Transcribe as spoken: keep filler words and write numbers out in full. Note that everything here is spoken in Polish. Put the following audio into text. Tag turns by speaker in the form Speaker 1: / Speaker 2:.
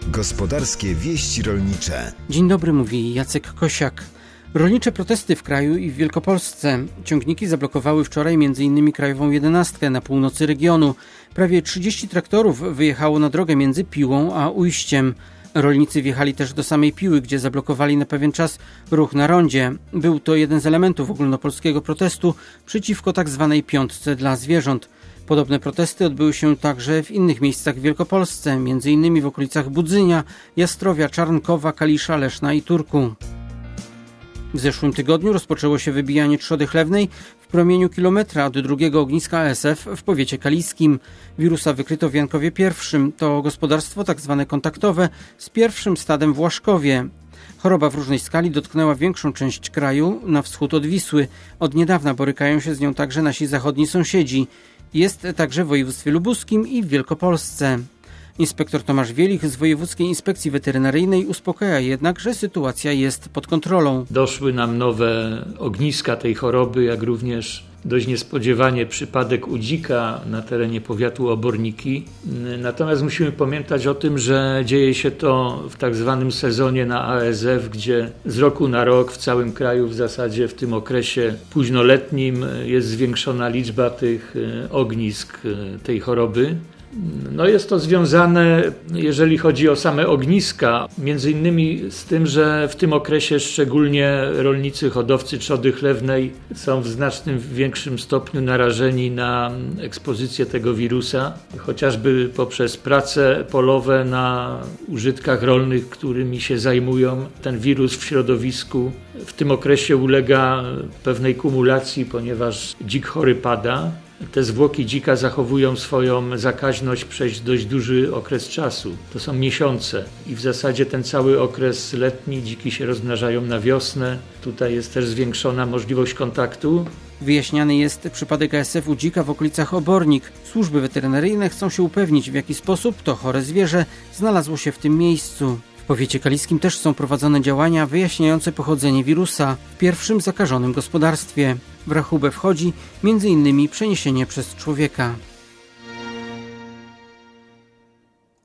Speaker 1: Gospodarskie wieści rolnicze.
Speaker 2: Dzień dobry, mówi Jacek Kosiak. Rolnicze protesty w kraju i w Wielkopolsce. Ciągniki zablokowały wczoraj m.in. Krajową jedenastkę na północy regionu. Prawie trzydzieści traktorów wyjechało na drogę między Piłą a Ujściem. Rolnicy wjechali też do samej Piły, gdzie zablokowali na pewien czas ruch na rondzie. Był to jeden z elementów ogólnopolskiego protestu przeciwko tzw. piątce dla zwierząt. Podobne protesty odbyły się także w innych miejscach w Wielkopolsce, m.in. w okolicach Budzynia, Jastrowia, Czarnkowa, Kalisza, Leszna i Turku. W zeszłym tygodniu rozpoczęło się wybijanie trzody chlewnej w promieniu kilometra od drugiego ogniska A S F w powiecie kaliskim. Wirusa wykryto w Jankowie I. To gospodarstwo tak zwane kontaktowe z pierwszym stadem w Łaszkowie. Choroba w różnej skali dotknęła większą część kraju na wschód od Wisły. Od niedawna borykają się z nią także nasi zachodni sąsiedzi. Jest także w województwie lubuskim i w Wielkopolsce. Inspektor Tomasz Wielich z Wojewódzkiej Inspekcji Weterynaryjnej uspokaja jednak, że sytuacja jest pod kontrolą.
Speaker 3: Doszły nam nowe ogniska tej choroby, jak również dość niespodziewanie przypadek u dzika na terenie powiatu Oborniki. Natomiast musimy pamiętać o tym, że dzieje się to w tak zwanym sezonie na A S F, gdzie z roku na rok w całym kraju w zasadzie w tym okresie późnoletnim jest zwiększona liczba tych ognisk tej choroby. No jest to związane, jeżeli chodzi o same ogniska, między innymi z tym, że w tym okresie szczególnie rolnicy, hodowcy trzody chlewnej są w znacznym większym stopniu narażeni na ekspozycję tego wirusa, chociażby poprzez prace polowe na użytkach rolnych, którymi się zajmują. Ten wirus w środowisku w tym okresie ulega pewnej kumulacji, ponieważ dzik chory pada. Te zwłoki dzika zachowują swoją zakaźność przez dość duży okres czasu. To są miesiące i w zasadzie ten cały okres letni dziki się rozmnażają na wiosnę. Tutaj jest też zwiększona możliwość kontaktu.
Speaker 2: Wyjaśniany jest przypadek A S F u dzika w okolicach Obornik. Służby weterynaryjne chcą się upewnić, w jaki sposób to chore zwierzę znalazło się w tym miejscu. W powiecie kaliskim też są prowadzone działania wyjaśniające pochodzenie wirusa w pierwszym zakażonym gospodarstwie. W rachubę wchodzi między innymi przeniesienie przez człowieka.